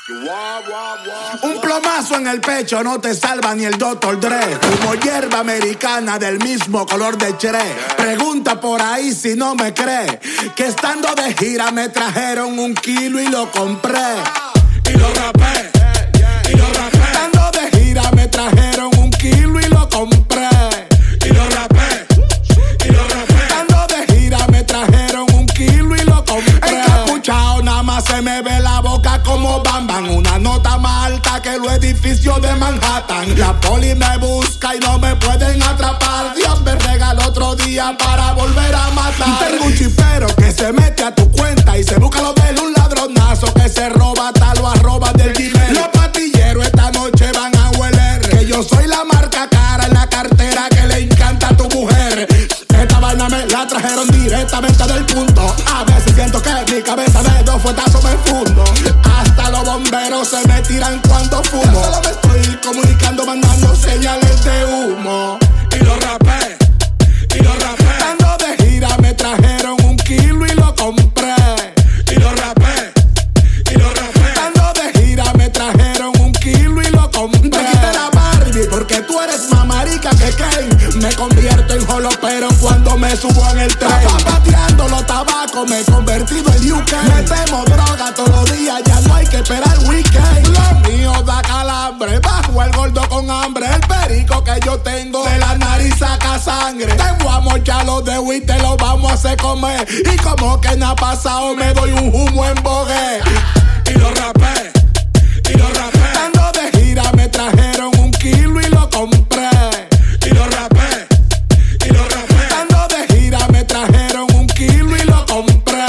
Un plomazo en el pecho no te salva ni el Dr. Dre. Como hierba americana del mismo color de Chere. Pregunta por ahí si no me cree, que estando de gira me trajeron 1 kilo y lo compré. Y lo rapé, y lo rapé. Estando de gira me trajeron 1 kilo y lo compré. Y lo rapé, y lo rapé. Estando de gira me trajeron 1 kilo y lo compré. Encapuchado nada más se me ve la boca como Bam Bam. Una nota más alta que los edificios de Manhattan. La poli me busca y no me pueden atrapar. Dios me regala otro día para volver a matar. Tengo un chipero que se mete a tu cuenta y se busca los de un ladronazo que se roba tal o arroba del dinero. Los patilleros esta noche van a hueler que yo soy la marca cara en la cartera que le encanta a tu mujer. Esta vaina me la trajeron directamente del punto. A veces siento que mi cabeza de 2 fuetazos me fundo. Hasta los bomberos se me tiran cuando fumo. Solo me estoy comunicando, mandando señales de humo. Y lo rapé, y lo rapé. Estando de gira me trajeron 1 kilo y lo compré. Y lo rapé, y lo rapé. Estando de gira me trajeron 1 kilo y lo compré. Te quité la Barbie porque tú eres más marica que Kane. Me convierto en jolopero cuando me subo en el tren. Pateando los tabacos me he convertido en UK. Metemos droga todos los días, ya no hay que esperar weekend. Lo mío da calambre, bajo el gordo con hambre. El perico que yo tengo de la nariz saca sangre. Te voy a mochar los de y te lo vamos a hacer comer. Y como que no ha pasado me doy un humo en bogue. Y lo rapé, y lo rapé. Estando de gira me trajeron 1 kilo y lo compré. Y lo rapé, y lo rapé. Estando de gira me trajeron 1 kilo y lo compré.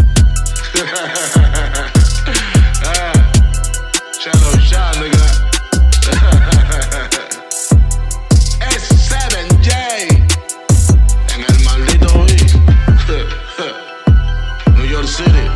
Shallow shot, nigga. Es 7J en el maldito beat. New York City,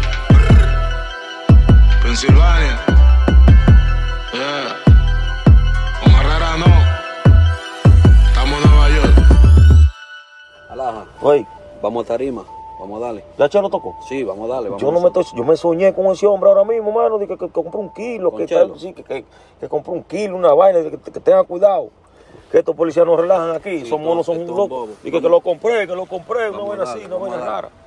Pensilvania. Yeah. Omar Herrera no. Estamos en Nueva York. Alaja. Oye, Vamos a tarima. Vamos a darle. ¿ya Chelo tocó? Sí, vamos a darle. Vamos Yo no a me estoy, yo me soñé con ese hombre ahora mismo, mano, de que compró 1 kilo, ¿Con que Chelo? tal, sí, que compró 1 kilo, una vaina, de que tenga cuidado. Que estos policías nos relajan aquí, Sí, son monos, son estos locos. bobos. Y que lo compré, una Vamos vaina a así, darle, una vamos vaina a darle. rara.